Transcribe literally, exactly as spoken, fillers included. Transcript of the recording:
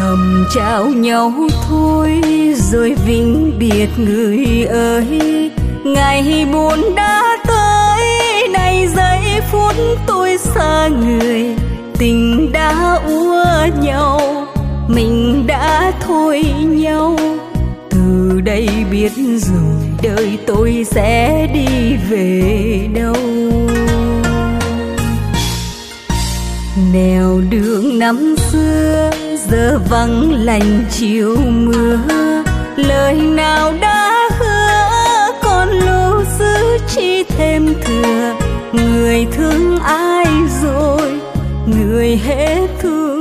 thầm trao nhau thôi rồi vĩnh biệt người ơi. Ngày buồn đã tới, này giây phút tôi xa người, tình đã úa nhau, mình đã thôi nhau. Từ đây biết rồi đời tôi sẽ đi về đâu. Nẻo đường năm xưa giờ vắng lành chiều mưa, lời nào đã hứa còn lưu giữ chi thêm thừa. Người thương ai rồi, người hết thương